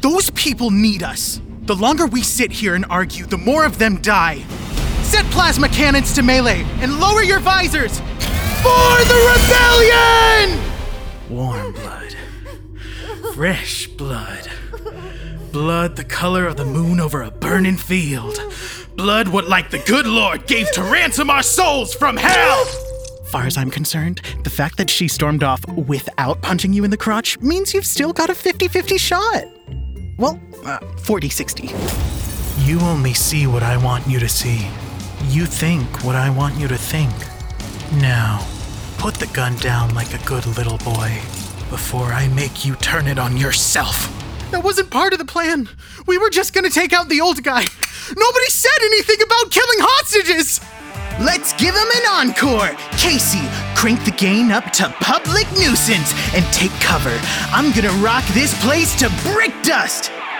Those people need us. The longer we sit here and argue, the more of them die. Set plasma cannons to melee and lower your visors! For the rebellion! Warm blood. Fresh blood. Blood the color of the moon over a burning field. Blood what like the good Lord gave to ransom our souls from hell! Far as I'm concerned, the fact that she stormed off without punching you in the crotch means you've still got a 50-50 shot. Well, 40-60. You only see what I want you to see. You think what I want you to think. Now, put the gun down like a good little boy before I make you turn it on yourself. That wasn't part of the plan. We were just gonna take out the old guy. Nobody said anything about killing hostages! Let's give him an encore! Casey, crank the gain up to public nuisance and take cover. I'm gonna rock this place to brick dust!